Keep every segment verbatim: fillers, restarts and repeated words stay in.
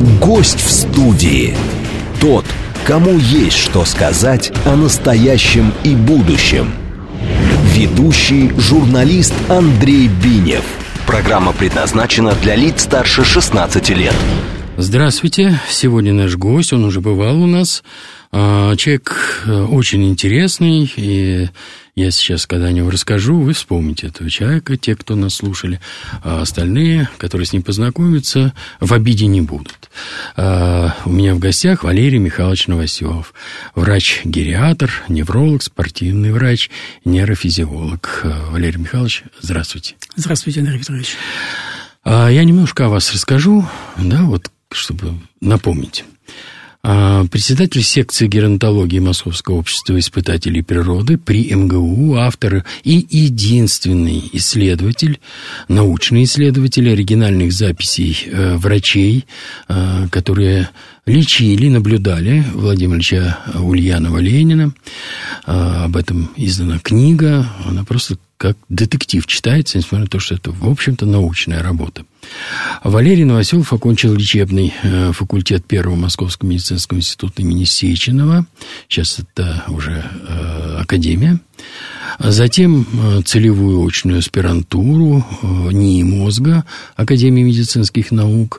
Гость в студии. Тот, кому есть что сказать о настоящем и будущем. Ведущий журналист Андрей Бинев. Программа предназначена для лиц старше шестнадцати лет. Здравствуйте. Сегодня наш гость, он уже бывал у нас. Человек очень интересный, и я сейчас, когда о нем расскажу, вы вспомните этого человека, те, кто нас слушали, а остальные, которые с ним познакомятся, в обиде не будут. У меня в гостях Валерий Михайлович Новоселов, врач-гериатр, невролог, спортивный врач, нейрофизиолог. Валерий Михайлович, здравствуйте. Здравствуйте, Андрей Викторович. Я немножко о вас расскажу, да, вот, чтобы напомнить. Председатель секции геронтологии Московского общества испытателей природы при эм гэ у, автор и единственный исследователь, научный исследователь оригинальных записей э, врачей, э, которые лечили, наблюдали Владимира Ильича Ульянова-Ленина. Э, об этом издана книга. Она просто как детектив читается, несмотря на то, что это, в общем-то, научная работа. Валерий Новоселов окончил лечебный э, факультет Первого Московского медицинского института имени Сеченова. Сейчас это уже э, академия. Затем э, целевую очную аспирантуру э, НИИ мозга Академии медицинских наук.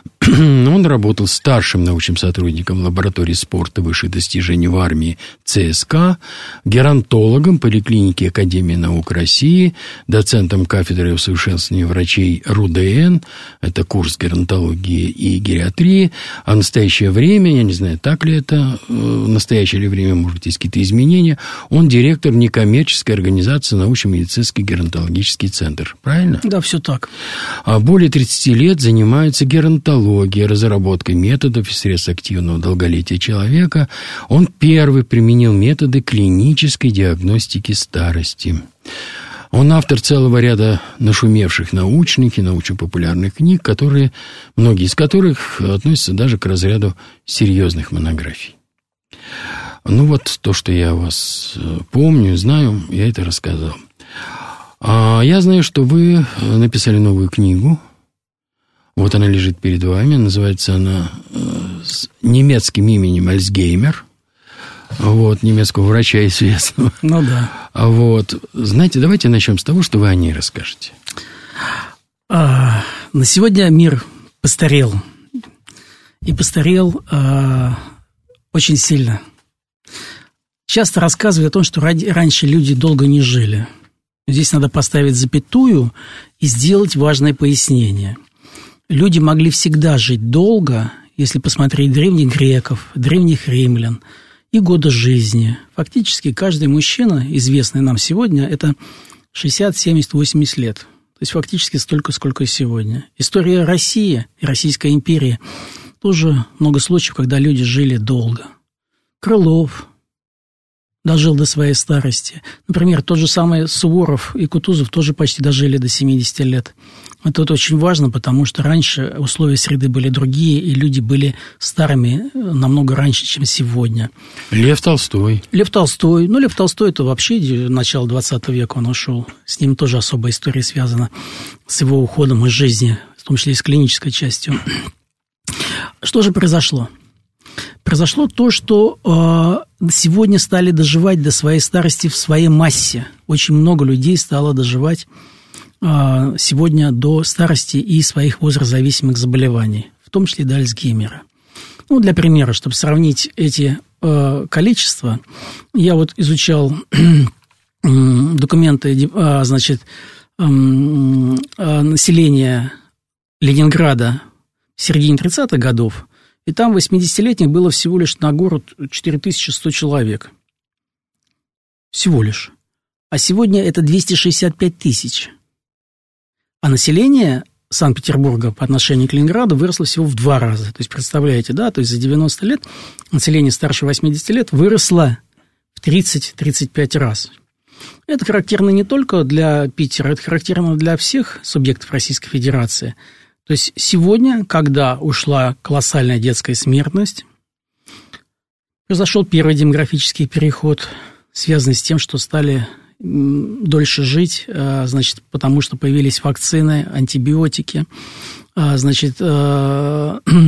Он работал старшим научным сотрудником лаборатории спорта высших достижений в армии цэ эс ка, геронтологом поликлиники Академии наук России, доцентом кафедры усовершенствования врачей эр у дэ эн, это курс геронтологии и гериатрии, а в настоящее время, я не знаю, так ли это, в настоящее ли время, может быть, есть какие-то изменения, он директор некоммерческой организации научно-медицинский геронтологический центр. Правильно? Да, все так. А более тридцати лет занимается геронтологией, разработкой методов и средств активного долголетия человека. Он первый применил методы клинической диагностики старости. Он автор целого ряда нашумевших научных и научно-популярных книг, которые, многие из которых относятся даже к разряду серьезных монографий. Ну вот то, что я вас помню, знаю, я это рассказал. А я знаю, что вы написали новую книгу. Вот она лежит перед вами. Называется она с немецким именем Альцгеймер. Вот, немецкого врача известного. Ну да. Вот. Знаете, давайте начнем с того, что вы о ней расскажете. А, на сегодня мир постарел. И постарел а, очень сильно. Часто рассказывают о том, что ради, раньше люди долго не жили. Здесь надо поставить запятую и сделать важное пояснение. Люди могли всегда жить долго, если посмотреть древних греков, древних римлян и годы жизни. Фактически каждый мужчина, известный нам сегодня, это шестьдесят, семьдесят, восемьдесят лет. То есть фактически столько, сколько и сегодня. История России и Российской империи тоже много случаев, когда люди жили долго. Крылов дожил до своей старости. Например, тот же самый Суворов и Кутузов тоже почти дожили до семидесяти лет. Это вот очень важно, потому что раньше условия среды были другие, и люди были старыми намного раньше, чем сегодня. Лев Толстой. Лев Толстой. Ну, Лев Толстой – это вообще начало двадцатого века он ушел. С ним тоже особая история связана, с его уходом из жизни, в том числе и с клинической частью. Что же произошло? Произошло то, что э, сегодня стали доживать до своей старости в своей массе. Очень много людей стало доживать э, сегодня до старости и своих возрастзависимых заболеваний, в том числе до Альцгеймера. Ну, для примера, чтобы сравнить эти э, количества, я вот изучал э, документы э, значит, э, э, населения Ленинграда в середине тридцатых годов. И там восьмидесятилетних было всего лишь на город четыре тысячи сто человек. Всего лишь. А сегодня это двести шестьдесят пять тысяч. А население Санкт-Петербурга по отношению к Ленинграду выросло всего в два раза. То есть, представляете, да? То есть, за девяносто лет население старше восьмидесяти лет выросло в тридцать-тридцать пять раз. Это характерно не только для Питера, это характерно для всех субъектов Российской Федерации. То есть сегодня, когда ушла колоссальная детская смертность, произошел первый демографический переход, связанный с тем, что стали дольше жить, значит, потому что появились вакцины, антибиотики, значит, стали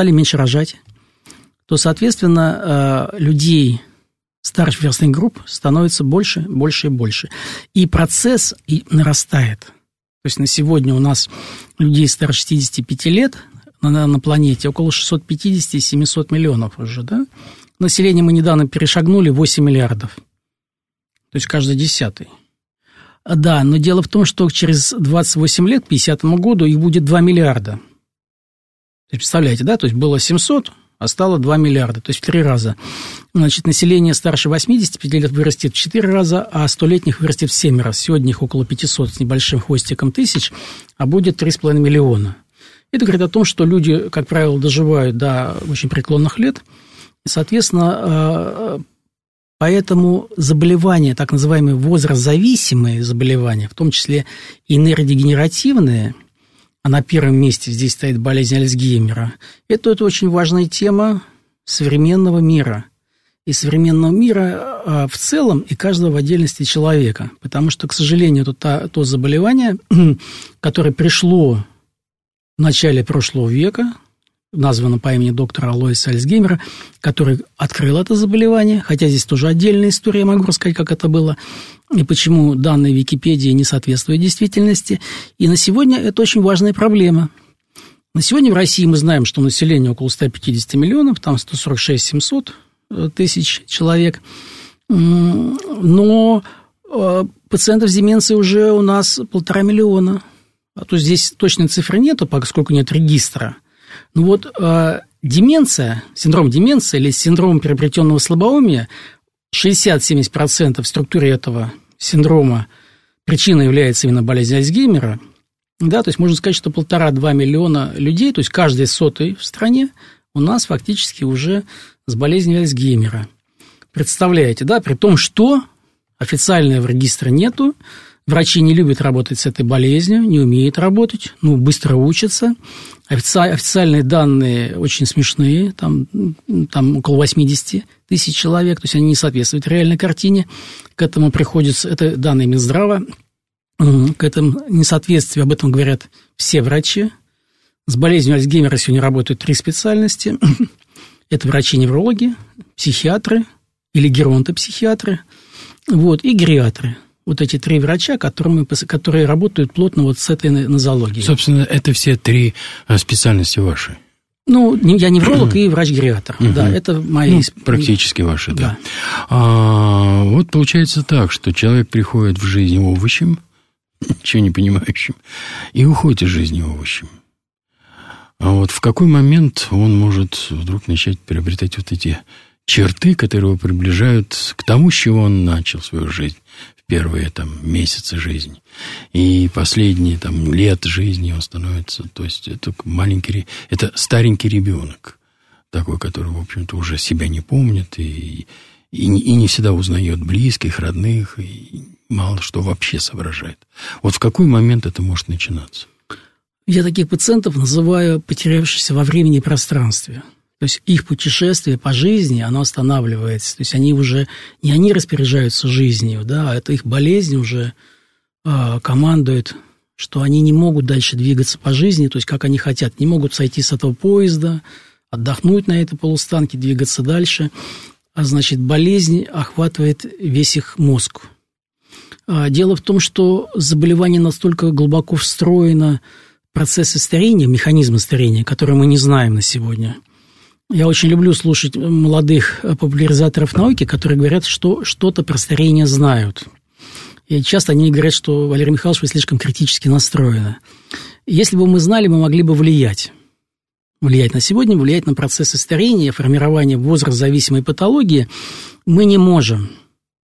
стали меньше рожать, то, соответственно, людей старших возрастных групп становится больше, больше и больше. И процесс и нарастает. То есть на сегодня у нас людей старше шестидесяти пяти лет на, на планете около шестьсот пятьдесят - семьсот миллионов уже, да? Население мы недавно перешагнули восемь миллиардов. То есть каждый десятый. Да, но дело в том, что через двадцать восемь лет, к пятидесятому году, их будет два миллиарда. То есть, представляете, да? То есть было семьсот, а стало два миллиарда, то есть в три раза. Значит, население старше восьмидесяти пяти лет вырастет в четыре раза, а столетних вырастет в семь раз. Сегодня их около пятисот с небольшим хвостиком тысяч, а будет три с половиной миллиона. Это говорит о том, что люди, как правило, доживают до очень преклонных лет. И, соответственно, поэтому заболевания, так называемые возрастзависимые заболевания, в том числе и нейродегенеративные, а на первом месте здесь стоит болезнь Альцгеймера, это, это очень важная тема современного мира. И современного мира в целом, и каждого в отдельности человека. Потому что, к сожалению, это то, то заболевание, которое пришло в начале прошлого века, названо по имени доктора Алоиса Альцгеймера, который открыл это заболевание, хотя здесь тоже отдельная история, я могу рассказать, как это было, и почему данные Википедии не соответствуют действительности. И на сегодня это очень важная проблема. На сегодня в России мы знаем, что население около ста пятидесяти миллионов, там сто сорок шесть - семьсот тысяч человек, но пациентов с деменцией уже у нас полтора миллиона. А то здесь точной цифры нету, поскольку нет регистра. Ну вот э, деменция, синдром деменции или синдром приобретенного слабоумия, шестьдесят - семьдесят процентов в структуре этого синдрома причиной является именно болезнь Альцгеймера. Да, то есть можно сказать, что полтора-два миллиона людей, то есть каждый сотый в стране у нас фактически уже с болезнью Альцгеймера. Представляете, да, при том, что официального регистра нету, врачи не любят работать с этой болезнью, не умеют работать, ну, быстро учатся. Официальные данные очень смешные, там, там около восемьдесят тысяч человек, то есть они не соответствуют реальной картине. К этому приходится, это данные Минздрава, к этому несоответствию, об этом говорят все врачи. С болезнью Альцгеймера сегодня работают три специальности. Это врачи-неврологи, психиатры или геронтопсихиатры, вот, и гериатры. Вот эти три врача, которые, которые работают плотно вот с этой нозологией. Собственно, это все три специальности ваши? Ну, я невролог и врач-гериатр. Угу. Да, это мои... Ну, практически ваши, да. да. А, вот получается так, что человек приходит в жизнь овощем, ничего не понимающим, и уходит из жизни овощем. А вот в какой момент он может вдруг начать приобретать вот эти черты, которые его приближают к тому, с чего он начал свою жизнь? Первые там месяцы жизни и последние там лет жизни он становится, то есть это маленький, это старенький ребенок такой, который, в общем-то, уже себя не помнит и, и, и не всегда узнает близких, родных, и мало что вообще соображает. Вот в какой момент это может начинаться? Я таких пациентов называю потерявшиеся во времени и пространстве. То есть их путешествие по жизни, оно останавливается. То есть они уже, не они распоряжаются жизнью, да, а это их болезнь уже э, командует, что они не могут дальше двигаться по жизни, то есть как они хотят, не могут сойти с этого поезда, отдохнуть на этой полустанке, двигаться дальше. А значит, болезнь охватывает весь их мозг. А дело в том, что заболевание настолько глубоко встроено в процессы старения, механизмы старения, которые мы не знаем на сегодня. Я очень люблю слушать молодых популяризаторов науки, которые говорят, что что-то про старение знают. И часто они говорят, что, Валерий Михайлович, вы слишком критически настроены. Если бы мы знали, мы могли бы влиять. Влиять на сегодня, влиять на процессы старения, формирования возрастзависимой патологии мы не можем,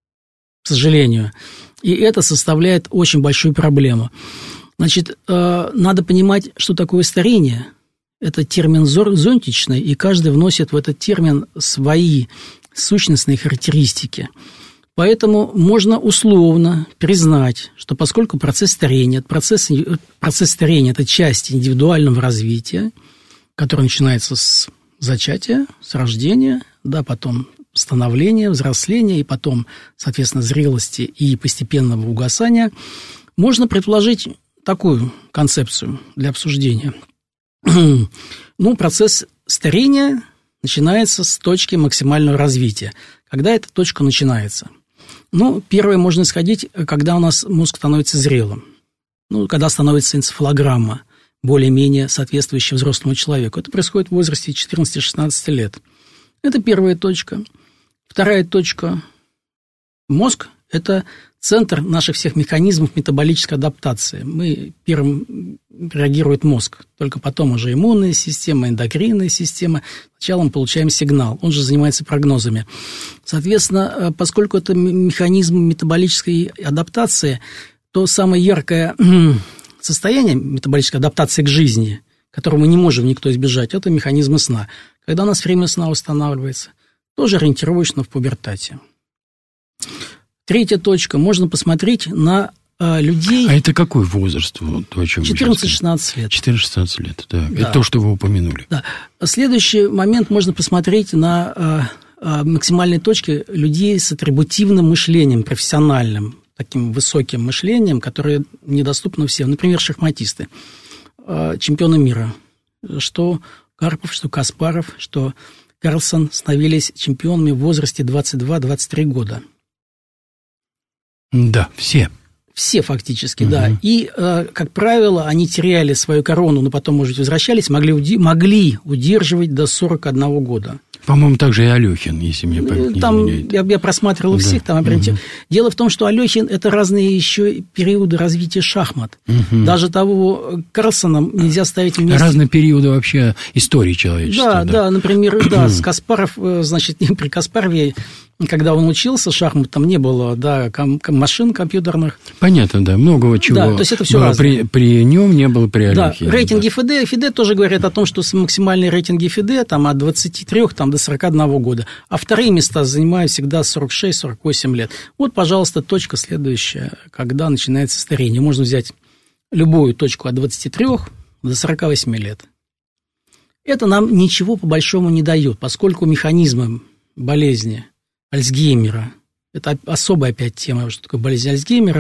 к сожалению. И это составляет очень большую проблему. Значит, надо понимать, что такое старение. Это термин зонтичный, и каждый вносит в этот термин свои сущностные характеристики. Поэтому можно условно признать, что поскольку процесс старения, процесс, процесс старения – это часть индивидуального развития, который начинается с зачатия, с рождения, да, потом становления, взросления, и потом, соответственно, зрелости и постепенного угасания, можно предположить такую концепцию для обсуждения. Ну, процесс старения начинается с точки максимального развития. Когда эта точка начинается? Ну, первое, можно исходить, когда у нас мозг становится зрелым. Ну, когда становится энцефалограмма, более-менее соответствующая взрослому человеку. Это происходит в возрасте четырнадцати-шестнадцати лет. Это первая точка. Вторая точка. Мозг – это центр наших всех механизмов метаболической адаптации. Мы первым реагирует мозг, только потом уже иммунная система, эндокринная система. Сначала мы получаем сигнал, он же занимается прогнозами. Соответственно, поскольку это механизм метаболической адаптации, то самое яркое состояние метаболической адаптации к жизни, которого мы не можем никто избежать, это механизмы сна. Когда у нас время сна устанавливается, тоже ориентировочно в пубертате. Третья точка. Можно посмотреть на э, людей... А это какой возраст? Вот, четырнадцать-шестнадцать лет. четырнадцать-шестнадцать лет, да. да. Это то, что вы упомянули. Да. Следующий момент. Можно посмотреть на э, э, максимальные точки людей с атрибутивным мышлением, профессиональным, таким высоким мышлением, которое недоступно всем. Например, шахматисты, э, чемпионы мира. Что Карпов, что Каспаров, что Карлсон становились чемпионами в возрасте двадцать два-двадцать три года. Да, все. Все фактически, угу. да. И, как правило, они теряли свою корону, но потом, может быть, возвращались, могли, уди- могли удерживать до сорока одного года. По-моему, также и Алехин, если мне память не там, изменяет. Я, я просматривал да. всех, там, угу. Дело в том, что Алехин – это разные еще периоды развития шахмат. Угу. Даже того Карлсона нельзя ставить вместе. Разные периоды вообще истории человечества. Да, да, да например, да, с Каспаров, значит, при Каспарове, когда он учился шахмат, там не было, да, ком- машин компьютерных. Понятно, да, многого чего. Да, то есть это все разное. При, при нем не было при Алехине. Да, рейтинги да. ФИДЕ, ФИДЕ тоже говорят о том, что максимальные рейтинги ФИДЕ там от двадцати трёх там, до сорока одного года, а вторые места занимают всегда сорок шесть - сорок восемь лет. Вот, пожалуйста, точка следующая, когда начинается старение. Можно взять любую точку от двадцати трёх до сорока восьми лет. Это нам ничего по большому не дает, поскольку механизмы болезни Альцгеймера, это особая опять тема, что такое болезнь Альцгеймера,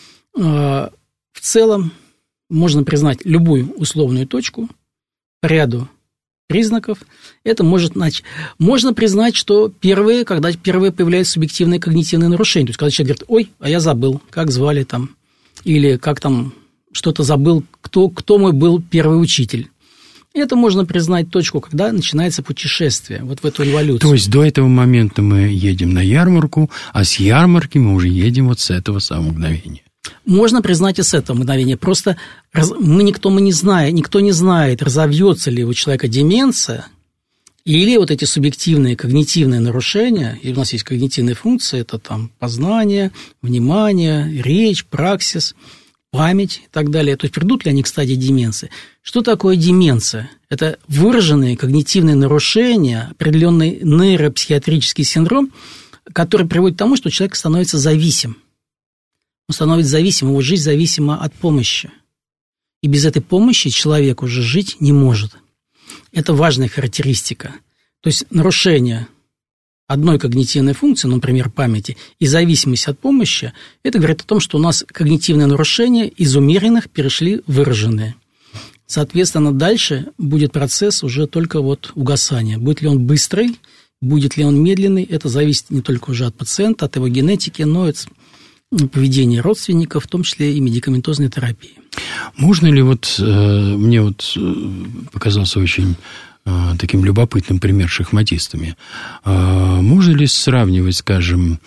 в целом можно признать любую условную точку по ряду признаков. Это может начать. Можно признать, что первые, когда первые появляются субъективные когнитивные нарушения, то есть когда человек говорит: ой, а я забыл, как звали там, или как там что-то забыл, кто, кто мой был первый учитель. Это можно признать точку, когда начинается путешествие, вот в эту эволюцию. То есть до этого момента мы едем на ярмарку, а с ярмарки мы уже едем вот с этого самого мгновения. Можно признать и с этого мгновения. Просто мы никто, мы не знаем, никто не знает, разовьется ли у человека деменция, или вот эти субъективные когнитивные нарушения, и у нас есть когнитивные функции, это там познание, внимание, речь, праксис, память и так далее. То есть придут ли они к стадии деменции? Что такое деменция? Это выраженные когнитивные нарушения, определенный нейропсихиатрический синдром, который приводит к тому, что человек становится зависим. Он становится зависим, его жизнь зависима от помощи. И без этой помощи человек уже жить не может. Это важная характеристика. То есть нарушение одной когнитивной функции, например, памяти, и зависимость от помощи, это говорит о том, что у нас когнитивные нарушения из умеренных перешли в выраженные. Соответственно, дальше будет процесс уже только вот угасания. Будет ли он быстрый, будет ли он медленный, это зависит не только уже от пациента, от его генетики, но и от поведения родственников, в том числе и медикаментозной терапии. Можно ли вот, мне вот показался очень таким любопытным пример с шахматистами. Можно ли сравнивать, скажем,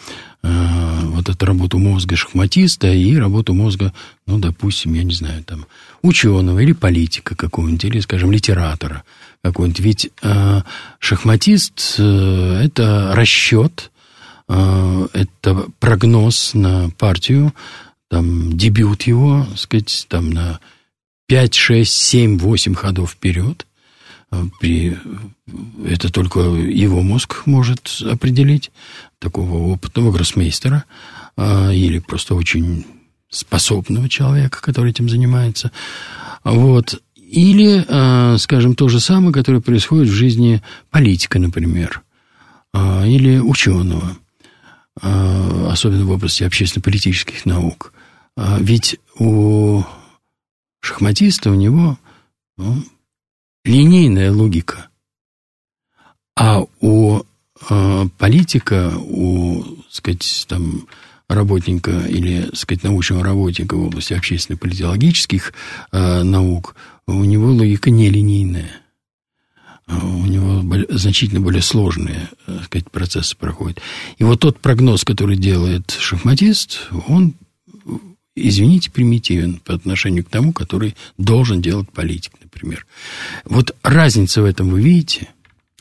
вот эту работу мозга шахматиста и работу мозга, ну, допустим, я не знаю, там, ученого или политика какого-нибудь, или, скажем, литератора какого-нибудь? Ведь шахматист – это расчет, это прогноз на партию, там, дебют его, так сказать, там, на пять, шесть, семь, восемь ходов вперед. При... Это только его мозг может определить, такого опытного гроссмейстера или просто очень способного человека, который этим занимается. Вот. Или, скажем, то же самое, которое происходит в жизни политика, например, или ученого, особенно в области общественно-политических наук. Ведь у шахматиста, у него... Ну, линейная логика. А у э, политика, у, так сказать, там, работника или, так сказать, научного работника в области общественно-политологических э, наук, у него логика нелинейная. У него значительно более сложные, так сказать, процессы проходят. И вот тот прогноз, который делает шахматист, он, извините, примитивен по отношению к тому, который должен делать политик, например. Вот разницу в этом вы видите?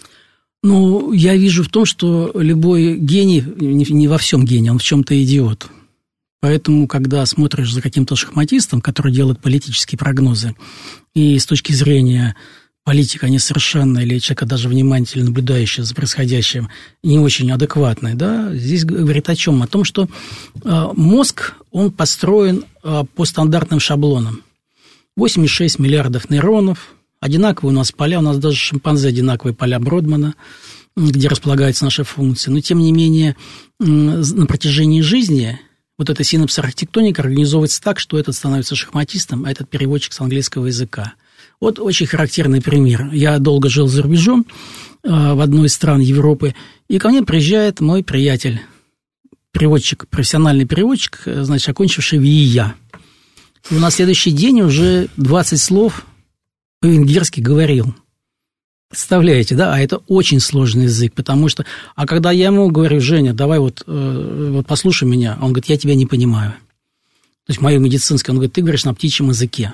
Ну, я вижу в том, что любой гений, не во всем гений, он в чем-то идиот. Поэтому, когда смотришь за каким-то шахматистом, который делает политические прогнозы, и с точки зрения политика несовершенная или человека даже внимательно наблюдающего за происходящим, не очень адекватный, да, здесь говорит о чем? О том, что э, мозг, он построен э, по стандартным шаблонам. восемьдесят шесть миллиардов нейронов, одинаковые у нас поля, у нас даже шимпанзе одинаковые поля Бродмана, где располагаются наши функции. Но, тем не менее, э, на протяжении жизни вот эта синапс-архитектоника организовывается так, что этот становится шахматистом, а этот переводчик с английского языка. Вот очень характерный пример. Я долго жил за рубежом э, в одной из стран Европы, и ко мне приезжает мой приятель, переводчик, профессиональный переводчик, значит, окончивший ВИИЯ. И на следующий день уже двадцать слов по-венгерски говорил. Представляете, да? А это очень сложный язык, потому что... А когда я ему говорю: Женя, давай вот, э, вот послушай меня, он говорит: я тебя не понимаю. То есть мое медицинское, он говорит: ты говоришь на птичьем языке.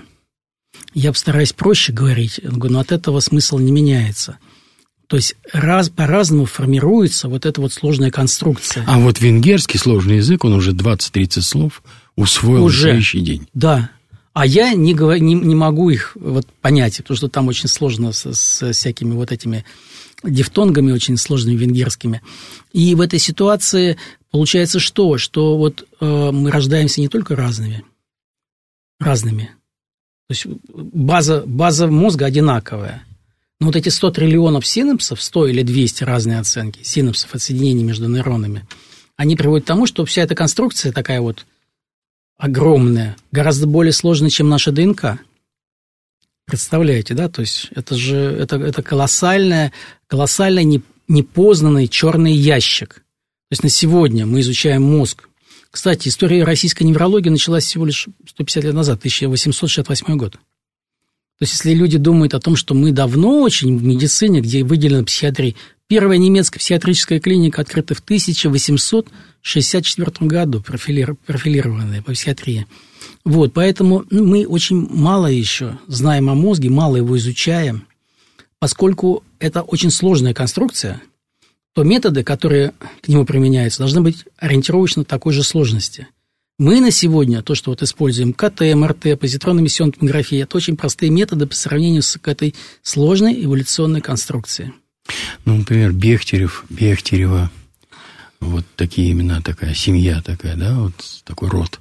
Я постараюсь проще говорить, но от этого смысл не меняется. То есть раз, по-разному формируется вот эта вот сложная конструкция. А вот венгерский сложный язык, он уже двадцать-тридцать слов усвоил уже, на следующий день. Да. А я не, не, не могу их вот понять, потому что там очень сложно с, с всякими вот этими дифтонгами, очень сложными венгерскими. И в этой ситуации получается что? Что вот э, мы рождаемся не только разными, разными. То есть база, база мозга одинаковая. Но вот эти сто триллионов синапсов, сто или двести разные оценки синапсов от соединений между нейронами, они приводят к тому, что вся эта конструкция такая вот огромная, гораздо более сложная, чем наша ДНК. Представляете, да? То есть это же это, это колоссальный, колоссальный непознанный черный ящик. То есть на сегодня мы изучаем мозг. Кстати, история российской неврологии началась всего лишь сто пятьдесят лет назад, тысяча восемьсот шестьдесят восьмой год. То есть, если люди думают о том, что мы давно очень в медицине, где выделена психиатрия, первая немецкая психиатрическая клиника открыта в тысяча восемьсот шестьдесят четвёртом году, профили, профилированная по психиатрии. Вот, поэтому мы очень мало еще знаем о мозге, мало его изучаем, поскольку это очень сложная конструкция, то методы, которые к нему применяются, должны быть ориентировочно такой же сложности. Мы на сегодня, то, что вот используем КТ, МРТ, позитронно-эмиссионная томография, это очень простые методы по сравнению с этой сложной эволюционной конструкцией. Ну, например, Бехтерев, Бехтерева, вот такие имена, такая семья такая, да, вот такой род.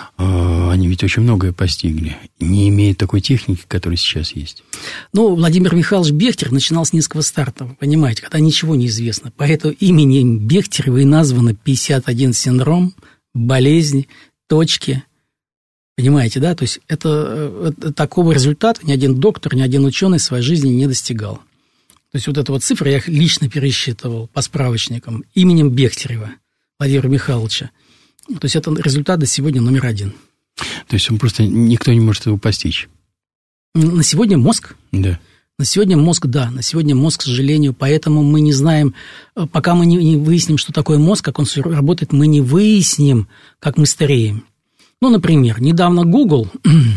Они ведь очень многое постигли, не имея такой техники, которая сейчас есть. Ну, Владимир Михайлович Бехтерев начинал с низкого старта, вы понимаете, когда ничего не известно. Поэтому именем Бехтерева и названо пятьдесят один синдром, болезнь, точки. Понимаете, да? То есть это, это такого результата ни один доктор, ни один ученый в своей жизни не достигал. То есть вот эта вот цифра я лично пересчитывал по справочникам именем Бехтерева Владимира Михайловича. То есть это результат до сегодня номер один. То есть он просто никто не может его постичь. На сегодня мозг? Да. На сегодня мозг, да. На сегодня мозг, к сожалению, поэтому мы не знаем, пока мы не выясним, что такое мозг, как он работает, мы не выясним, как мы стареем. Ну, например, недавно Google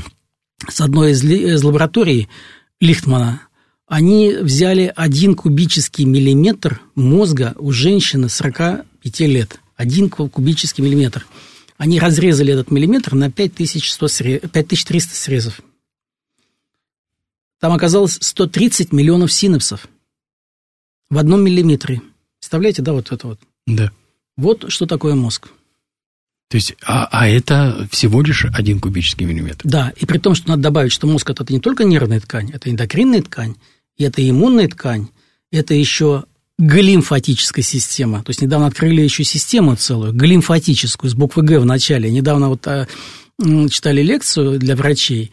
с одной из, из лабораторий Лихтмана, они взяли один кубический миллиметр мозга у женщины сорока пяти лет. Один кубический миллиметр. Они разрезали этот миллиметр на пять тысяч триста срезов. Там оказалось сто тридцать миллионов синапсов в одном миллиметре. Представляете, да, вот это вот? Да. Вот что такое мозг. То есть, а, а это всего лишь один кубический миллиметр. Да, и при том, что надо добавить, что мозг – это не только нервная ткань, это эндокринная ткань, и это иммунная ткань, это еще глимфатическая система. То есть, недавно открыли еще систему целую, глимфатическую, с буквы «Г» в начале. Недавно вот а, читали лекцию для врачей,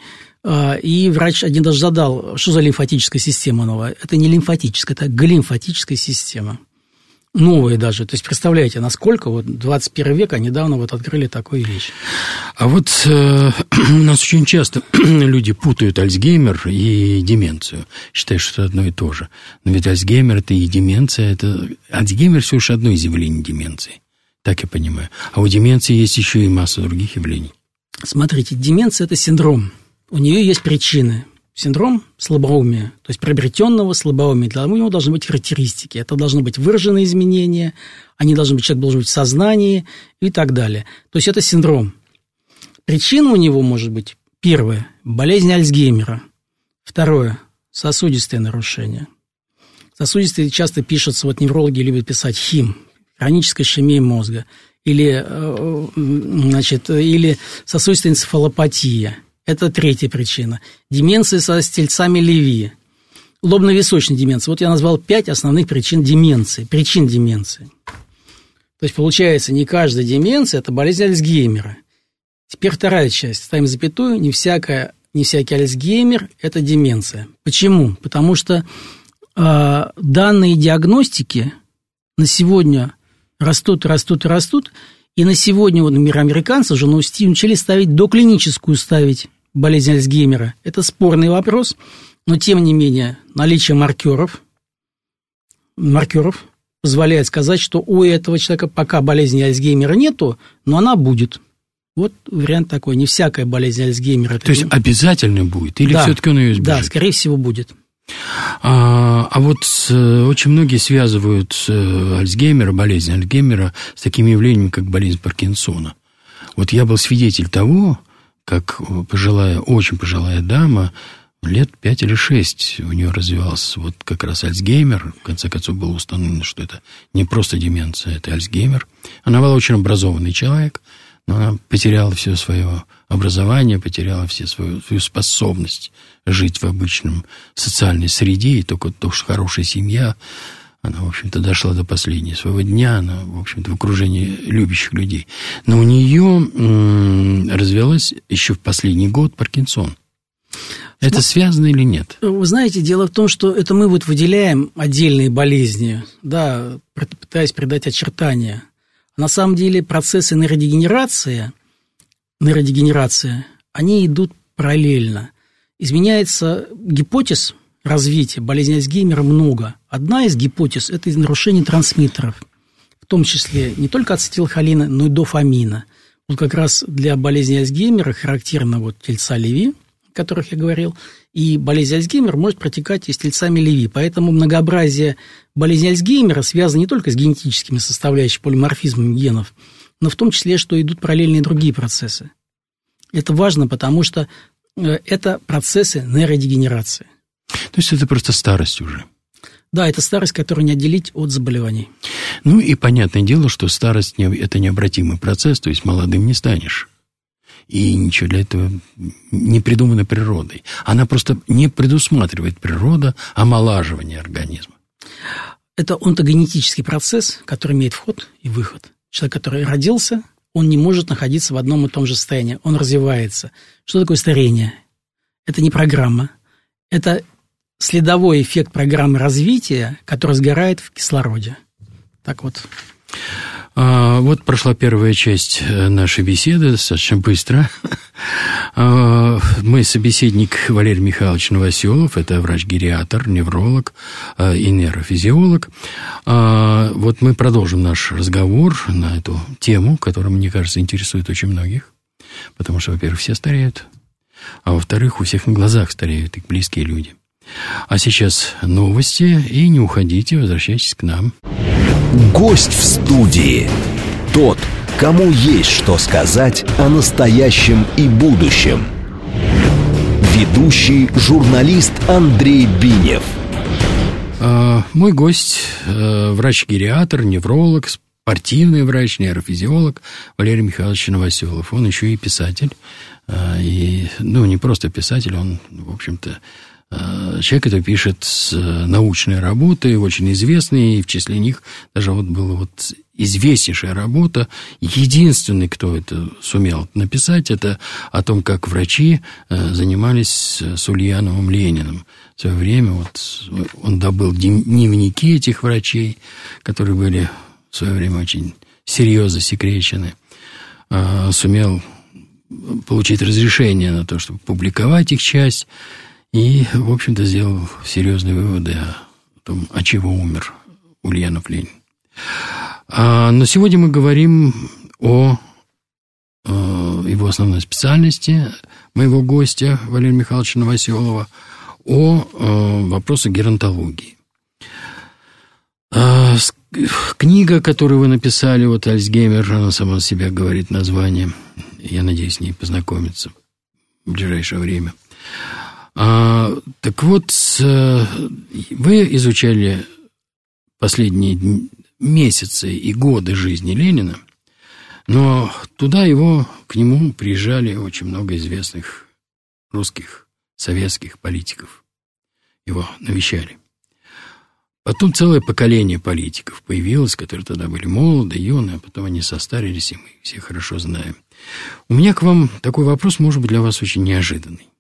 И врач один даже задал, что за лимфатическая система новая. Это не лимфатическая, это галимфатическая система. Новые даже. То есть, представляете, насколько вот двадцать первый век, а недавно вот открыли такую вещь. А вот э, у нас очень часто люди путают Альцгеймер и деменцию. Считают, что это одно и то же. Но ведь Альцгеймер – это и деменция. Это... Альцгеймер – все лишь одно из явлений деменции. Так я понимаю. А у деменции есть еще и масса других явлений. Смотрите, деменция – это синдром. У нее есть причины. Синдром слабоумия, то есть приобретенного слабоумия. Для него должны быть характеристики. Это должны быть выраженные изменения, они должны быть, человек должен быть в сознании и так далее. То есть это синдром. Причина у него может быть: первое – болезнь Альцгеймера. Второе – сосудистые нарушения. Сосудистые часто пишутся, вот неврологи любят писать хим, хроническая ишемия мозга, или, значит, или сосудистая энцефалопатия. Это третья причина. Деменция со стельцами Леви. Лобно-височная деменция. Вот я назвал пять основных причин деменции. Причин деменции. То есть, получается, не каждая деменция – это болезнь Альцгеймера. Теперь вторая часть. Ставим запятую. Не, всякая, не всякий Альцгеймер – это деменция. Почему? Потому что э, данные диагностики на сегодня растут, растут и растут. И на сегодня, вот, например, американцы уже начали ставить доклиническую ставить болезнь Альцгеймера. Это спорный вопрос, но, тем не менее, наличие маркеров, маркеров позволяет сказать, что у этого человека пока болезни Альцгеймера нету, но она будет. Вот вариант такой. Не всякая болезнь Альцгеймера. То есть не... обязательно будет? Или да, все-таки он ее избежит? Да, скорее всего, будет. А, а вот э, очень многие связывают э, Альцгеймера, болезнь Альцгеймера с такими явлениями, как болезнь Паркинсона. Вот я был свидетель того, как пожилая, очень пожилая дама, лет пять или шесть у нее развивался вот как раз Альцгеймер. В конце концов было установлено, что это не просто деменция, это Альцгеймер. Она была очень образованный человек, но она потеряла все свое образование, потеряла все свою, свою способность жить в обычном социальной среде, и только то, что хорошая семья, она, в общем-то, дошла до последнего своего дня, она, в общем-то, в окружении любящих людей. Но у нее м- развелась еще в последний год Паркинсон. Это связано или нет? Вы знаете, дело в том, что это мы вот выделяем отдельные болезни, да, пытаясь придать очертания. На самом деле процессы нейродегенерации, нейродегенерации, они идут параллельно. Изменяется гипотез развития болезни Альцгеймера много. Одна из гипотез – это нарушение трансмиттеров, в том числе не только ацетилхолина, но и дофамина. Вот как раз для болезни Альцгеймера характерно вот тельца Леви, о которых я говорил, и болезнь Альцгеймера может протекать и с тельцами Леви. Поэтому многообразие болезни Альцгеймера связано не только с генетическими составляющими, полиморфизмом генов, но в том числе, что идут параллельные другие процессы. Это важно, потому что это процессы нейродегенерации. То есть это просто старость уже? Да, это старость, которую не отделить от заболеваний. Ну и понятное дело, что старость – это необратимый процесс, то есть молодым не станешь. И ничего для этого не придумано природой. Она просто не предусматривает природа омолаживания организма. Это онтогенетический процесс, который имеет вход и выход. Человек, который родился, он не может находиться в одном и том же состоянии. Он развивается. Что такое старение? Это не программа. Это следовой эффект программы развития, который сгорает в кислороде. Так вот. А, вот прошла первая часть нашей беседы, достаточно быстро. А, мой собеседник Валерий Михайлович Новоселов, это врач-гериатр, невролог а, и нейрофизиолог. А, вот мы продолжим наш разговор на эту тему, которая, мне кажется, интересует очень многих. Потому что, во-первых, все стареют, а во-вторых, у всех на глазах стареют их близкие люди. А сейчас новости, и не уходите, возвращайтесь к нам. Гость в студии. Тот, кому есть что сказать о настоящем и будущем. Ведущий журналист Андрей Бинев. А, мой гость, врач-гериатр, невролог, спортивный врач, нейрофизиолог Валерий Михайлович Новоселов. Он еще и писатель. И, ну, не просто писатель, он, в общем-то, человек, который пишет научные работы, очень известные, и в числе них даже вот была вот известнейшая работа. Единственный, кто это сумел написать, это о том, как врачи занимались с Ульяновым Лениным. В свое время вот он добыл дневники этих врачей, которые были в свое время очень серьезно засекречены. Сумел получить разрешение на то, чтобы публиковать их часть, и, в общем-то, сделал серьезные выводы о том, от чего умер Ульянов Ленин. А, но сегодня мы говорим о, о его основной специальности, моего гостя Валерия Михайловича Новоселова, о, о вопросах геронтологии. А, книга, которую вы написали, вот «Альцгеймер», она сама себя говорит название, я надеюсь, с ней познакомиться в ближайшее время. А, так вот, вы изучали последние месяцы и годы жизни Ленина, но туда его, к нему приезжали очень много известных русских, советских политиков. Его навещали. Потом целое поколение политиков появилось, которые тогда были молоды, юные, а потом они состарились, и мы все хорошо знаем. У меня к вам такой вопрос, может быть, для вас очень неожиданный.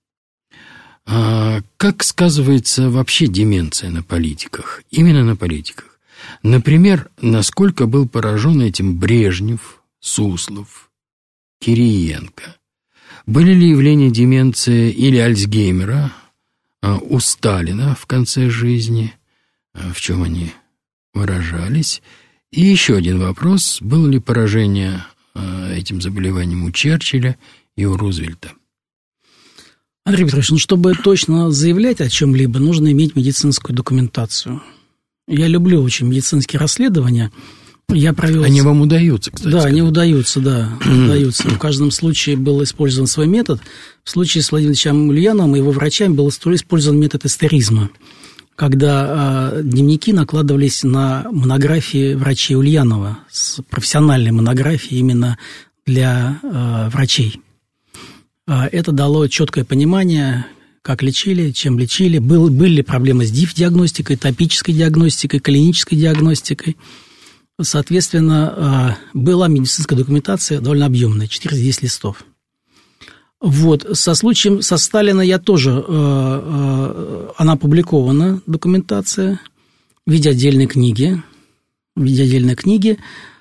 А как сказывается вообще деменция на политиках? Именно на политиках. Например, насколько был поражен этим Брежнев, Суслов, Кириенко? Были ли явления деменции или Альцгеймера у Сталина в конце жизни? В чем они выражались? И еще один вопрос. Было ли поражение этим заболеванием у Черчилля и у Рузвельта? Андрей Петрович, ну, чтобы точно заявлять о чем-либо, нужно иметь медицинскую документацию. Я люблю очень медицинские расследования. Я провел... Они вам удаются, кстати. Да, они удаются, да, удаются. В каждом случае был использован свой метод. В случае с Владимиром Ильичем Ульяновым и его врачами был использован метод эстеризма, когда э, дневники накладывались на монографии врачей Ульянова, с профессиональной монографией именно для э, врачей. Это дало четкое понимание, как лечили, чем лечили. Был, были проблемы с диф-диагностикой, топической диагностикой, клинической диагностикой. Соответственно, была медицинская документация довольно объемная, четыреста десять листов. Вот. Со случаем со Сталина я тоже, она опубликована, документация, в виде отдельной книги. В виде отдельной книги.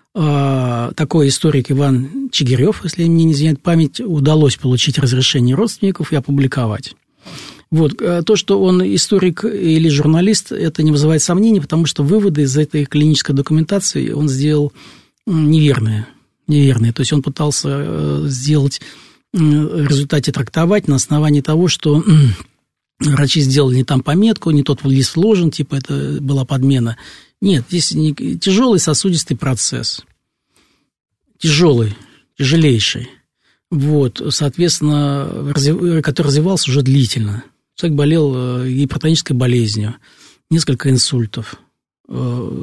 Такой историк Иван Чигирев, если мне не изменяет память, удалось получить разрешение родственников и опубликовать. Вот. То, что он историк или журналист, это не вызывает сомнений, потому что выводы из этой клинической документации он сделал неверные. неверные. То есть он пытался сделать, в результате трактовать на основании того, что врачи сделали не там пометку, не тот лист вложен, типа это была подмена. Нет, здесь тяжелый сосудистый процесс. Тяжелый, тяжелейший. Вот, соответственно, который развивался уже длительно. Человек болел гипертонической болезнью, несколько инсультов. Это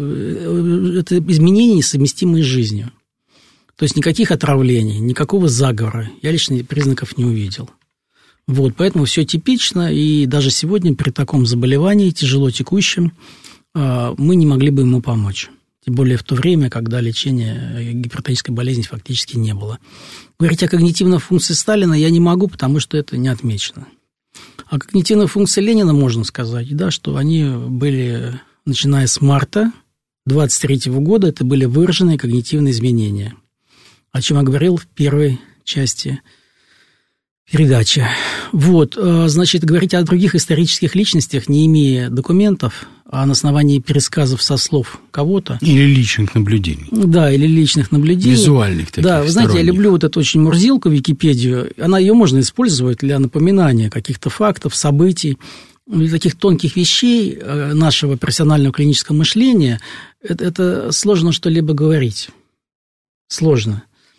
изменения, несовместимые с жизнью. То есть никаких отравлений, никакого заговора я лично признаков не увидел. Вот, поэтому все типично, и даже сегодня при таком заболевании, тяжело текущем, мы не могли бы ему помочь. Тем более в то время, когда лечения гипертонической болезни фактически не было. Говорить о когнитивной функции Сталина я не могу, потому что это не отмечено. О когнитивной функции Ленина можно сказать, да, что они были, начиная с марта двадцать третьего года, это были выраженные когнитивные изменения, о чем я говорил в первой части передачи. Вот, значит, говорить о других исторических личностях, не имея документов, а на основании пересказов со слов кого-то. Или личных наблюдений. Да, или личных наблюдений. Визуальных таких. Да, вы знаете, я люблю вот эту очень мурзилку, Википедию. Она, ее можно использовать для напоминания каких-то фактов, событий, или таких тонких вещей нашего профессионального клинического мышления. Это, это сложно что-либо говорить. Сложно.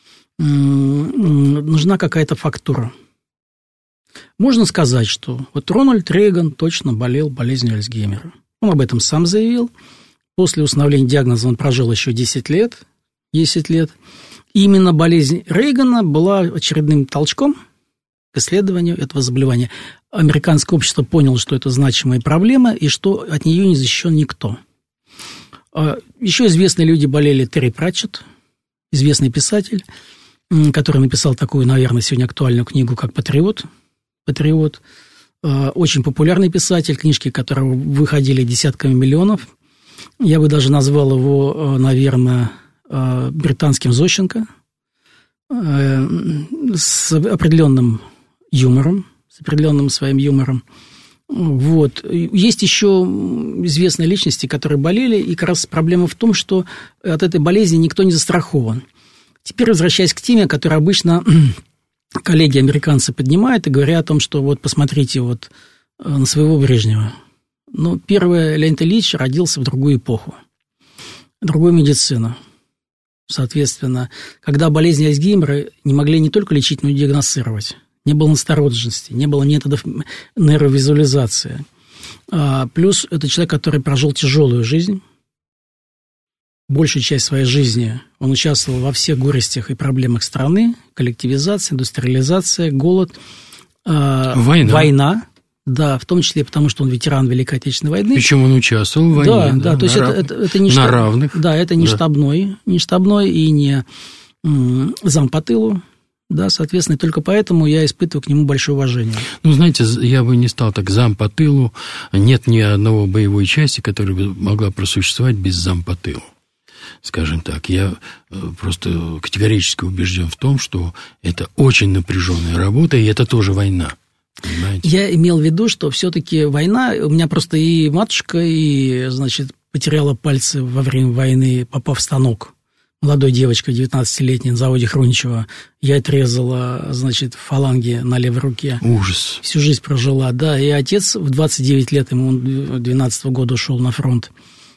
Нужна какая-то фактура. Можно сказать, что вот Рональд Рейган точно болел болезнью Альцгеймера. Он об этом сам заявил. После установления диагноза он прожил еще десять лет. десять лет. И именно болезнь Рейгана была очередным толчком к исследованию этого заболевания. американское общество поняло, что это значимая проблема и что от нее не защищен никто. Еще известные люди болели. Терри Пратчетт, известный писатель, который написал такую, наверное, сегодня актуальную книгу, как «Патриот». «Патриот». Очень популярный писатель, книжки которого выходили десятками миллионов. Я бы даже назвал его, наверное, британским Зощенко, с определенным юмором, с определенным своим юмором. Вот. Есть еще известные личности, которые болели, и как раз проблема в том, что от этой болезни никто не застрахован. Теперь, возвращаясь к теме, которую обычно коллеги-американцы поднимают и говорят о том, что вот посмотрите вот на своего Брежнева. Ну, первое, Леонид Ильич родился в другую эпоху, другую медицину. Соответственно, когда болезнь Альцгеймера не могли не только лечить, но и диагностировать. Не было настороженности, не было методов нейровизуализации. А, плюс это человек, который прожил тяжелую жизнь. Большую часть своей жизни он участвовал во всех горестях и проблемах страны. Коллективизация, индустриализация, голод, а, война. война. Да, в том числе потому, что он ветеран Великой Отечественной войны. Причем он участвовал в войне. Да, да, да, то есть это, это, это не на штаб, равных. Да, это не да. штабной, не штабной и не м, зам по тылу. Да, соответственно, только поэтому я испытываю к нему большое уважение. Ну, знаете, я бы не стал так зам по тылу. Нет ни одного боевой части, которая бы могла просуществовать без зам по тылу. Скажем так, я просто категорически убежден в том, что это очень напряженная работа, и это тоже война. Понимаете? Я имел в виду, что все-таки война, у меня просто и матушка, и, значит, потеряла пальцы во время войны, попав в станок. Молодой девочкой, девятнадцатилетней, на заводе Хруничева. Я отрезала, значит, фаланги на левой руке. Ужас. Всю жизнь прожила, да. И отец в двадцать девять лет, ему двенадцатого года ушел на фронт.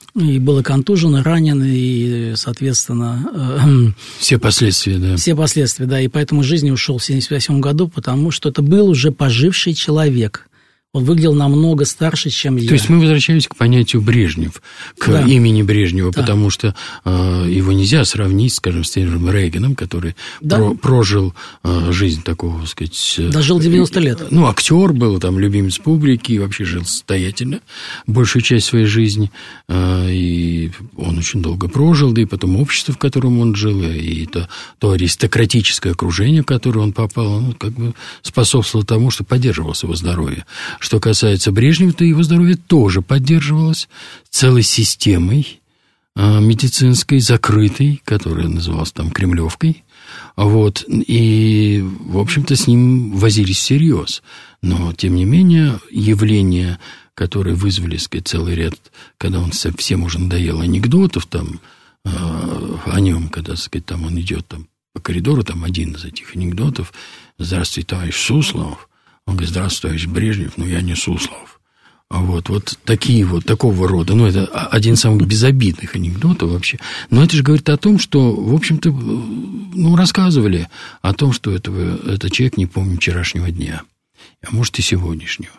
И был контужен, и ранен, и, соответственно... Все последствия, да. Все последствия, да. И поэтому из жизни ушел в семьдесят восьмом году, потому что это был уже поживший человек. Он выглядел намного старше, чем я. То есть мы возвращаемся к понятию Брежнев, к да. имени Брежнева, да. потому что э, его нельзя сравнить, скажем, с тем же Рейганом, который да. про, прожил э, жизнь такого, так сказать... Дожил девяносто лет. Ну, актер был, там, любимец публики, и вообще жил состоятельно большую часть своей жизни. Э, и он очень долго прожил, да и потом общество, в котором он жил, и то, то аристократическое окружение, в которое он попал, оно как бы способствовало тому, что поддерживалось его здоровье. Что касается Брежнева, то его здоровье тоже поддерживалось целой системой э, медицинской, закрытой, которая называлась там Кремлевкой. Вот, и, в общем-то, с ним возились всерьез. Но, тем не менее, явления, которые вызвали, так сказать, целый ряд, когда он всем уже надоел анекдотов там, э, о нем, когда, так сказать, там он идет там, по коридору, там один из этих анекдотов: «Здравствуйте, товарищ Суслов». Он говорит: «Здравствуй, товарищ Брежнев, но я не Суслов». Вот, вот такие вот, такого рода. Ну, это один из самых безобидных анекдотов вообще. Но это же говорит о том, что, в общем-то, ну, рассказывали о том, что этого, этот человек не помнит вчерашнего дня, а может и сегодняшнего.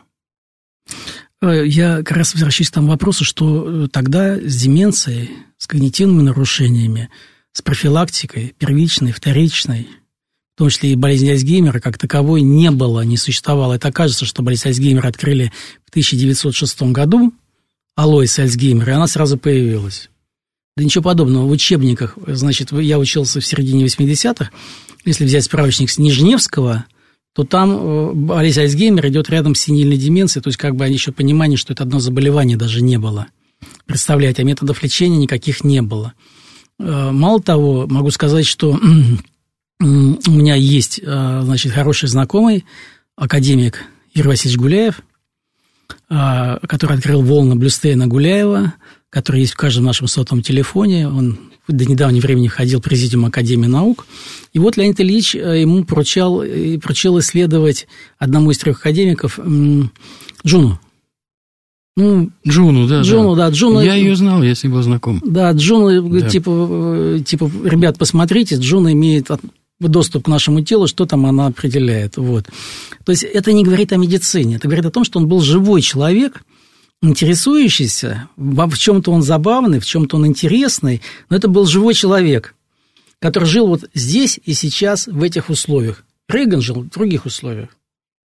Я как раз возвращаюсь к тому вопросу, что тогда с деменцией, с когнитивными нарушениями, с профилактикой первичной, вторичной, в том числе и болезнь Альцгеймера, как таковой не было, не существовало. Это кажется, что болезнь Альцгеймера открыли в тысяча девятьсот шестом году, Алоис Альцгеймер, и она сразу появилась. Да ничего подобного. В учебниках, значит, я учился в середине восьмидесятых, если взять справочник с Нижневского, то там болезнь Альцгеймера идет рядом с сенильной деменцией, то есть как бы еще понимание, что это одно заболевание даже не было. Представляете, а методов лечения никаких не было. Мало того, могу сказать, что... У меня есть, значит, хороший знакомый, академик Юрий Васильевич Гуляев, который открыл волны Блюстейна-Гуляева, который есть в каждом нашем сотовом телефоне. Он до недавнего времени входил в президиум Академии наук. И вот Леонид Ильич ему поручал, поручил исследовать одному из трех академиков Джуну. Ну, Джуну, да, Джуну, да. да Джуну, я ее знал, я с ним был знаком. Да, Джуну, да. Типа, типа, ребят, посмотрите, Джуна имеет доступ к нашему телу, что там она определяет. Вот. То есть это не говорит о медицине, это говорит о том, что он был живой человек, интересующийся, в чем-то он забавный, в чем-то он интересный, но это был живой человек, который жил вот здесь и сейчас в этих условиях. Рейган жил в других условиях.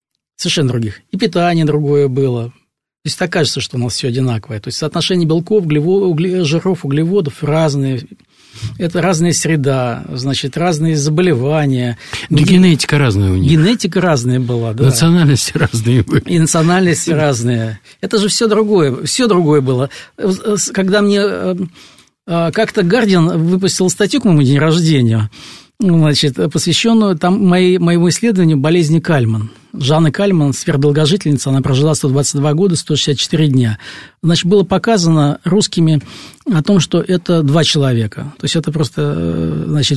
совершенно других. И питание другое было. То есть так кажется, что у нас все одинаковое. То есть соотношение белков, углевод, угле, жиров, углеводов разные. Это разная среда, значит, разные заболевания. Да Ген... генетика разная у них. Генетика разная была, да. Национальности разные были. И национальности разные. Это же все другое, все другое было. Когда мне как-то Гардиан выпустил статью к моему день рождения, значит, посвященную там моей, моему исследованию болезни Кальман. Жанна Кальман, сверхдолгожительница, она прожила сто двадцать два года, сто шестьдесят четыре дня. Значит, было показано русскими о том, что это два человека. То есть это просто, значит,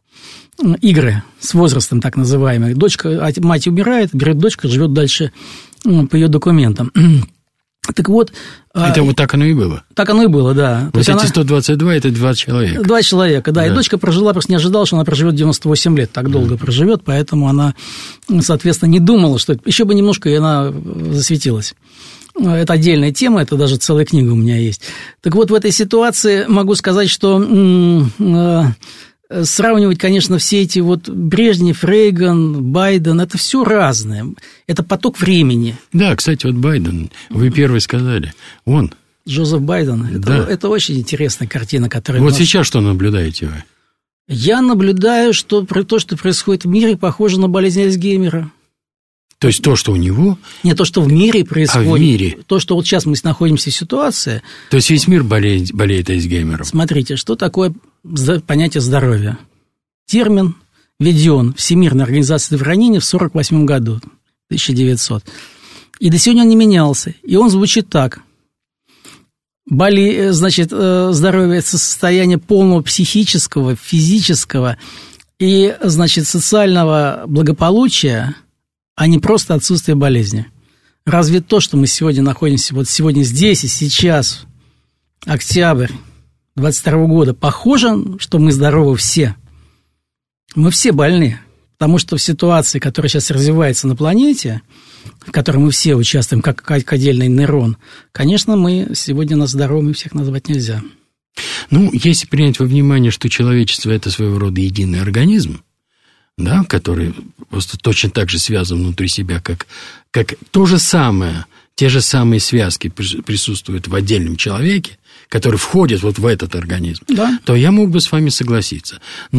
игры с возрастом так называемые. Дочка, мать умирает, берет дочку, живет дальше по ее документам. Так вот... Это а, вот так оно и было? Так оно и было, да. Вот эти она... сто двадцать два – это два человека. Два человека, да. да. И дочка прожила, просто не ожидала, что она проживет девяносто восемь лет, так долго mm. проживет, поэтому она, соответственно, не думала, что... Еще бы немножко, и она засветилась. Это отдельная тема, это даже целая книга у меня есть. Так вот, в этой ситуации могу сказать, что... Сравнивать, конечно, все эти вот Брежнев, Рейган, Байден, это все разное. Это поток времени. Да, кстати, вот Байден, вы первый сказали, он. Джозеф Байден, да. это, это очень интересная картина, которая... Вот сейчас что наблюдаете вы? Я наблюдаю, что то, что происходит в мире, похоже на болезнь Альцгеймера. То есть то, что у него? Не то, что в мире происходит. А в мире? То, что вот сейчас мы находимся в ситуации. То есть весь мир болеет, болеет Альцгеймером? Смотрите, что такое понятие здоровья? Термин введен Всемирной организацией здравоохранения в сорок восьмом году, тысяча девятьсот. И до сегодня он не менялся. И он звучит так. Боли, значит, здоровье – это состояние полного психического, физического и, значит, социального благополучия, а не просто отсутствие болезни. Разве то, что мы сегодня находимся, вот сегодня здесь и сейчас, октябрь двадцать второго года, похоже, что мы здоровы все? Мы все больны, потому что в ситуации, которая сейчас развивается на планете, в которой мы все участвуем, как отдельный нейрон, конечно, мы сегодня нас здоровыми всех назвать нельзя. Ну, если принять во внимание, что человечество – это своего рода единый организм, да, который просто точно так же связан внутри себя, как, как то же самое, те же самые связки присутствуют в отдельном человеке, который входит вот в этот организм, да. то я мог бы с вами согласиться.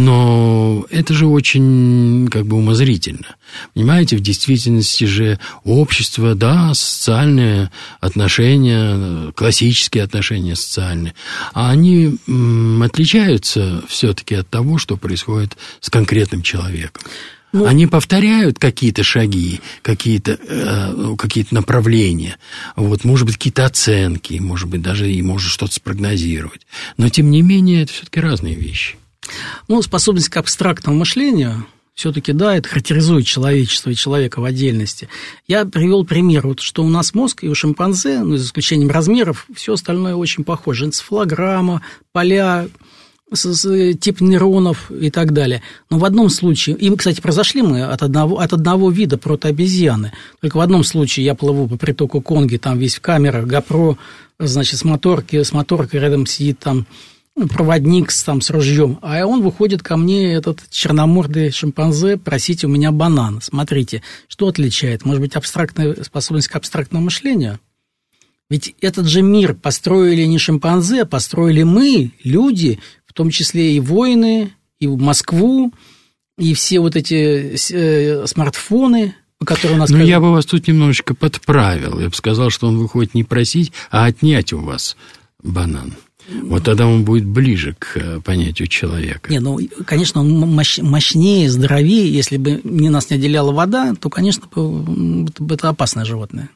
Но это же очень как бы умозрительно. Понимаете, в действительности же общество, да, социальные отношения, классические отношения социальные, они м, отличаются все-таки от того, что происходит с конкретным человеком. Ну, они повторяют какие-то шаги, какие-то, э, какие-то направления, вот, может быть, какие-то оценки, может быть, даже и может что-то спрогнозировать. Но, тем не менее, это все-таки разные вещи. Ну, способность к абстрактному мышлению, все-таки, да, это характеризует человечество и человека в отдельности. Я привел пример, вот, что у нас мозг и у шимпанзе, ну, за исключением размеров, все остальное очень похоже. Энцефалограмма, поля, тип нейронов и так далее. Но в одном случае, и, кстати, произошли мы от одного, от одного вида протообезьяны. Только в одном случае я плыву по притоку Конги, там весь в камерах, GoPro, значит, с моторки, с моторкой рядом сидит там проводник с, там, с ружьем, а он выходит ко мне, этот черномордый шимпанзе, просить у меня банан. Смотрите, что отличает? Может быть, абстрактная способность к абстрактному мышлению? Ведь этот же мир построили не шимпанзе, а построили мы, люди, в том числе и воины, и в Москву, и все вот эти э, смартфоны, которые у нас... Ну, я бы вас тут немножечко подправил. Я бы сказал, что он выходит не просить, а отнять у вас банан. Вот тогда он будет ближе к понятию человека. Не, ну, конечно, он мощ, мощнее, здоровее. Если бы не нас не отделяла вода, то, конечно, это опасное животное.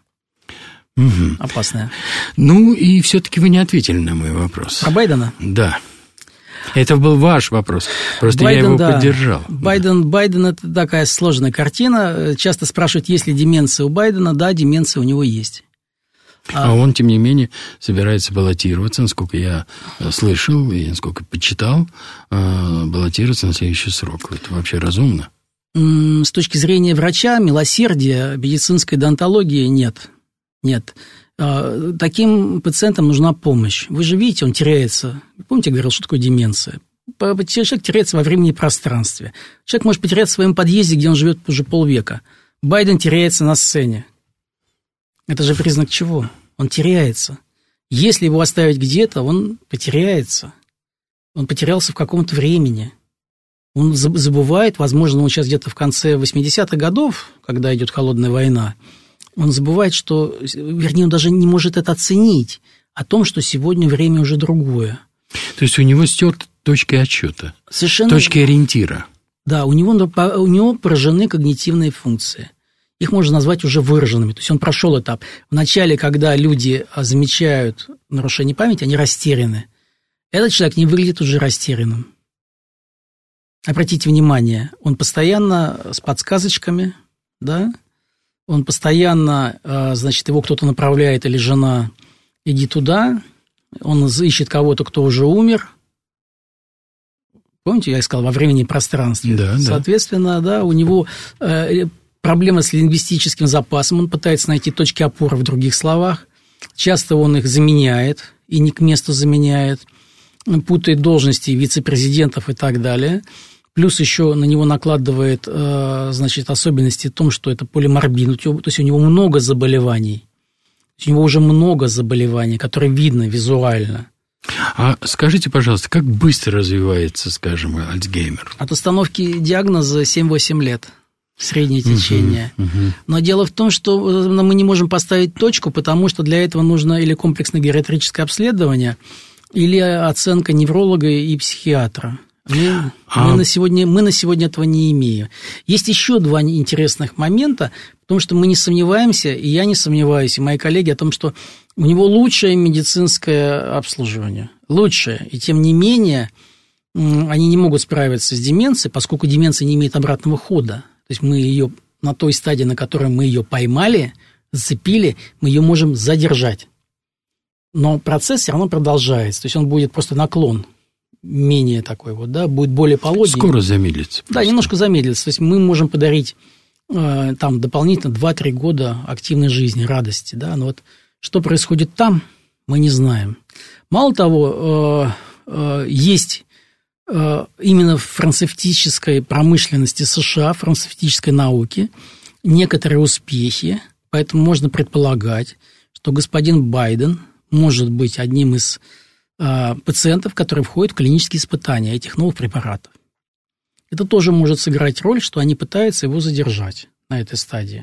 Угу. Опасное. Ну, и все-таки вы не ответили на мой вопрос. Про Байдена? Да. Это был ваш вопрос, просто Байден, я его да. поддержал. Байден, да. Байден – это такая сложная картина. Часто спрашивают, есть ли деменция у Байдена. Да, деменция у него есть. А, а он, тем не менее, собирается баллотироваться, насколько я слышал и насколько почитал, баллотироваться на следующий срок. Это вообще разумно? С точки зрения врача, милосердия, медицинской донтологии нет. Нет. Таким пациентам нужна помощь. Вы же видите, он теряется. Помните, я говорил, что такое деменция? Человек теряется во времени и пространстве. Человек может потеряться в своем подъезде, где он живет уже полвека. Байден теряется на сцене. Это же признак чего? Он теряется. Если его оставить где-то, он потеряется. Он потерялся в каком-то времени. Он забывает, возможно, он сейчас где-то в конце восьмидесятых годов, когда идет холодная война, он забывает, что, вернее, он даже не может это оценить, о том, что сегодня время уже другое. То есть у него стерты точки отсчета, совершенно... точки ориентира. Да, у него, у него поражены когнитивные функции. Их можно назвать уже выраженными. То есть он прошел этап. Вначале, когда люди замечают нарушение памяти, они растеряны. Этот человек не выглядит уже растерянным. Обратите внимание, он постоянно с подсказочками, да? Он постоянно, значит, его кто-то направляет, или жена, иди туда, он ищет кого-то, кто уже умер. Помните, я сказал, во времени и пространстве? Да, Соответственно, да, у него проблема с лингвистическим запасом, он пытается найти точки опоры в других словах. Часто он их заменяет, и не к месту заменяет, путает должности вице-президентов и так далее. Плюс еще на него накладывает, значит, особенности в том, что это полиморбин, то есть у него много заболеваний. У него уже много заболеваний, которые видно визуально. А скажите, пожалуйста, как быстро развивается, скажем, Альцгеймер? От установки диагноза семь-восемь лет. Среднее течение. Uh-huh, uh-huh. Но дело в том, что мы не можем поставить точку, потому что для этого нужно или комплексное гериатрическое обследование, или оценка невролога и психиатра. Мы, а... мы, на сегодня, мы на сегодня этого не имеем. Есть еще два интересных момента, потому что мы не сомневаемся, и я не сомневаюсь, и мои коллеги, о том, что у него лучшее медицинское обслуживание. Лучшее. И тем не менее, они не могут справиться с деменцией, поскольку деменция не имеет обратного хода. То есть мы ее на той стадии, на которой мы ее поймали, зацепили, мы ее можем задержать. Но процесс все равно продолжается. То есть он будет просто наклон менее такой вот, да, будет более пологий. Скоро замедлится. Да, немножко замедлится. То есть мы можем подарить э, там дополнительно два-три года активной жизни, радости, да, но вот что происходит там, мы не знаем. Мало того, э, э, есть э, именно в фармацевтической промышленности США, в фармацевтической науке некоторые успехи, поэтому можно предполагать, что господин Байден может быть одним из пациентов, которые входят в клинические испытания этих новых препаратов. Это тоже может сыграть роль, что они пытаются его задержать на этой стадии.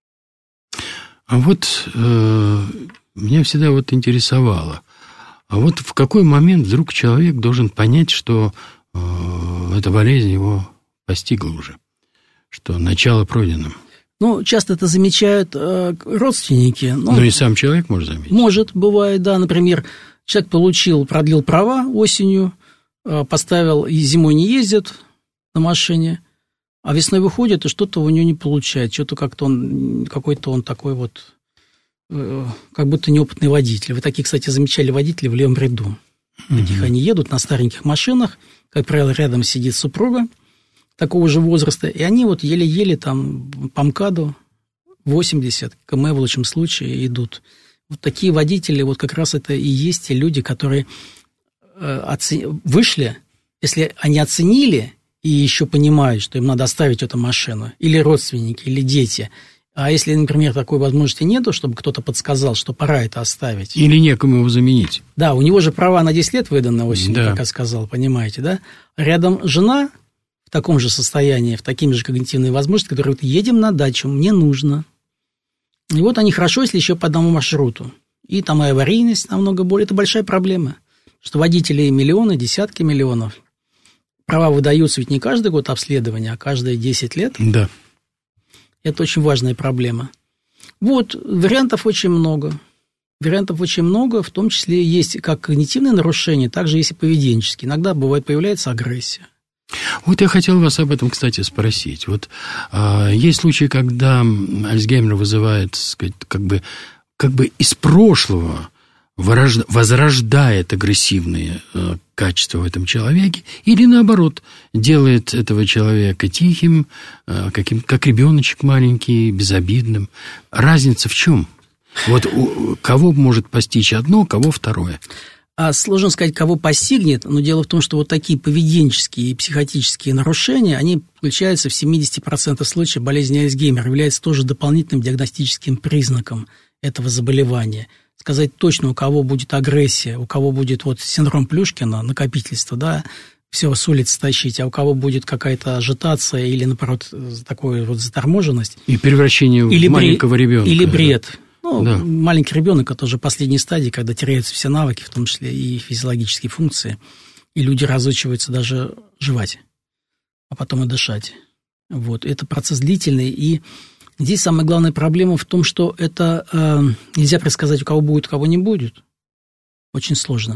А вот э, меня всегда вот интересовало, а вот в какой момент вдруг человек должен понять, что э, эта болезнь его постигла уже, что начало пройдено? Ну, часто это замечают э, родственники. Ну, ну, и сам человек может заметить. Может, бывает, да, например, человек получил, продлил права осенью, поставил, и зимой не ездит на машине, а весной выходит, и что-то у него не получается. Что-то как-то он, какой-то он такой вот, как будто неопытный водитель. Вы такие, кстати, замечали водителей в левом ряду. Mm-hmm. Таких они едут на стареньких машинах, как правило, рядом сидит супруга такого же возраста, и они вот еле-еле там по МКАДу восемьдесят километров в лучшем случае идут. Вот такие водители, вот как раз это и есть те люди, которые оцен... вышли, если они оценили и еще понимают, что им надо оставить эту машину, или родственники, или дети, а если, например, такой возможности нету, чтобы кто-то подсказал, что пора это оставить. Или некому его заменить. Да, у него же права на десять лет выданы осенью, да. Как я сказал, понимаете, да? Рядом жена в таком же состоянии, в такими же когнитивные возможности, которые говорят, едем на дачу, мне нужно. И вот они хорошо, если еще по одному маршруту. И там и аварийность намного более. Это большая проблема. Что водителей миллионы, десятки миллионов. Права выдаются ведь не каждый год обследования, а каждые десять лет. Да. Это очень важная проблема. Вот, вариантов очень много. Вариантов очень много, в том числе есть как когнитивные нарушения, так же есть и поведенческие. Иногда бывает появляется агрессия. Вот я хотел вас об этом, кстати, спросить. Вот а, есть случаи, когда Альцгеймер вызывает, так сказать, как бы, как бы из прошлого ворожда, возрождает агрессивные а, качества в этом человеке, или наоборот делает этого человека тихим, а, каким, как ребеночек маленький, безобидным. Разница в чем? Вот у, кого может постичь одно, кого второе? А сложно сказать, кого постигнет, но дело в том, что вот такие поведенческие и психотические нарушения, они включаются в семьдесят процентов случаев болезни Альцгеймера, являются тоже дополнительным диагностическим признаком этого заболевания. Сказать точно, у кого будет агрессия, у кого будет вот синдром Плюшкина, накопительство, да, все с улицы тащить, а у кого будет какая-то ажитация или, наоборот, такая вот заторможенность. И превращение или в маленького бред, ребенка. Или бред. Ну, да. Маленький ребенок – это уже последней стадии, когда теряются все навыки, в том числе и физиологические функции, и люди разучиваются даже жевать, а потом и дышать. Вот. Это процесс длительный, и здесь самая главная проблема в том, что это э, нельзя предсказать, у кого будет, у кого не будет. Очень сложно.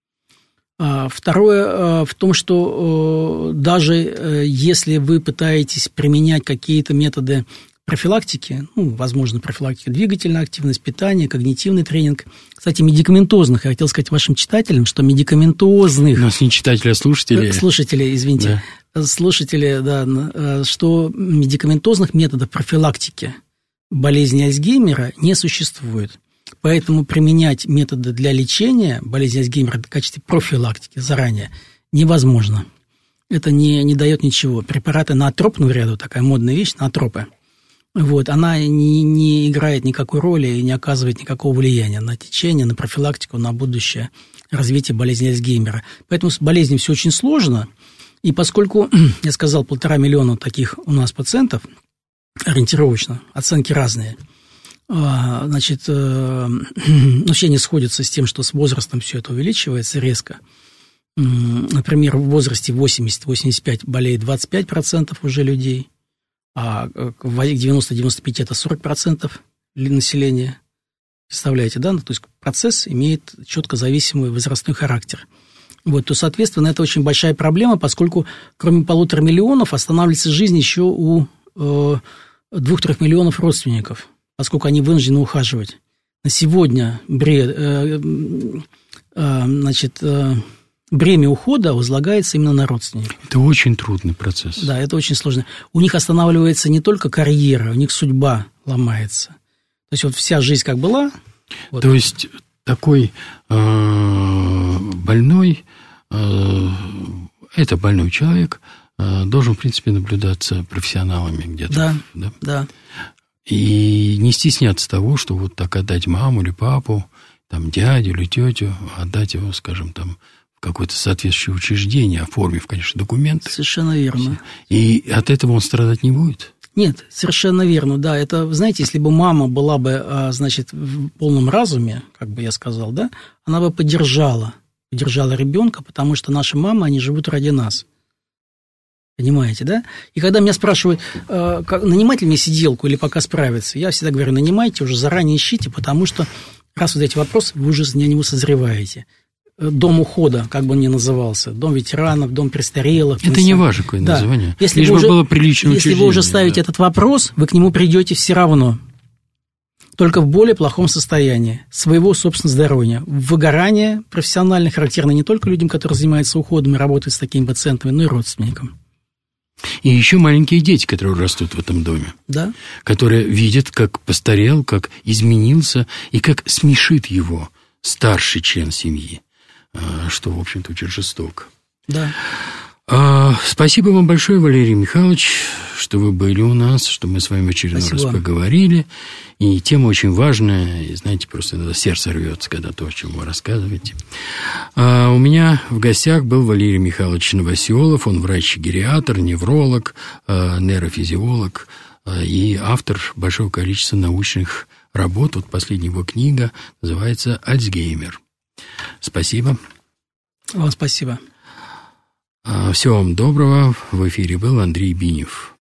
А второе э, в том, что э, даже э, если вы пытаетесь применять какие-то методы профилактики, ну, возможно, профилактика двигательная активность, питание, когнитивный тренинг. Кстати, медикаментозных, я хотел сказать вашим читателям, что медикаментозных... У нас не читатели, а слушатели. Слушатели, извините. Да. Слушатели, да, что медикаментозных методов профилактики болезни Альцгеймера не существует. Поэтому применять методы для лечения болезни Альцгеймера в качестве профилактики заранее невозможно. Это не, не дает ничего. Препараты наотропного ряда, такая модная вещь, наотропы, вот, она не, не играет никакой роли и не оказывает никакого влияния на течение, на профилактику, на будущее развитие болезни Альцгеймера. Поэтому с болезнью все очень сложно. И поскольку, я сказал, полтора миллиона таких у нас пациентов, ориентировочно, оценки разные, значит, вообще не сходятся с тем, что с возрастом все это увеличивается резко. Например, в возрасте восемьдесят-восемьдесят пять болеет двадцать пять процентов уже людей, а в девяносто-девяносто пять это сорок процентов населения. Представляете, да? То есть процесс имеет четко зависимый возрастной характер. Вот, то, соответственно, это очень большая проблема, поскольку кроме полутора миллионов останавливается жизнь еще у э, двух-трех миллионов родственников, поскольку они вынуждены ухаживать. На сегодня бред, э, э, значит, э, бремя ухода возлагается именно на родственников. Это очень трудный процесс. Да, это очень сложно. У них останавливается не только карьера, у них судьба ломается. То есть вот вся жизнь как была. Вот. То есть такой э, больной, э, это больной человек, э, должен, в принципе, наблюдаться профессионалами где-то. Да, да, да. И не стесняться того, что вот так отдать маму или папу, там, дядю или тетю, отдать его, скажем, там, в какое-то соответствующее учреждение, оформив, конечно, документы. Совершенно верно. И от этого он страдать не будет? Нет, совершенно верно, да. Это, знаете, если бы мама была бы, значит, в полном разуме, как бы я сказал, да, она бы поддержала, поддержала ребенка, потому что наши мамы, они живут ради нас. Понимаете, да? И когда меня спрашивают, как, нанимать ли мне сиделку или пока справиться, я всегда говорю, нанимайте, уже заранее ищите, потому что раз вот эти вопросы, вы уже на него созреваете. Дом ухода, как бы он ни назывался, дом ветеранов, дом престарелых. Это не важно, какое да. название. Если Лишь вы бы уже, было приличное Если учреждение, вы уже ставите да. этот вопрос, вы к нему придете все равно. Только в более плохом состоянии своего, собственно, здоровья. Выгорание профессионально характерно не только людям, которые занимаются уходом и работают с такими пациентами, но и родственникам. И еще маленькие дети, которые растут в этом доме. Да. Которые видят, как постарел, как изменился, и как смешит его старший член семьи, что, в общем-то, очень жестоко. Да. Спасибо вам большое, Валерий Михайлович, что вы были у нас, что мы с вами в очередной Спасибо. раз поговорили. И тема очень важная, и, знаете, просто иногда сердце рвется, когда то, о чем вы рассказываете. А у меня в гостях был Валерий Михайлович Новоселов, он врач-гериатр, невролог, нейрофизиолог и автор большого количества научных работ. Вот последняя его книга называется «Альцгеймер». Спасибо. Вам спасибо. Всего вам доброго. В эфире был Андрей Бинев.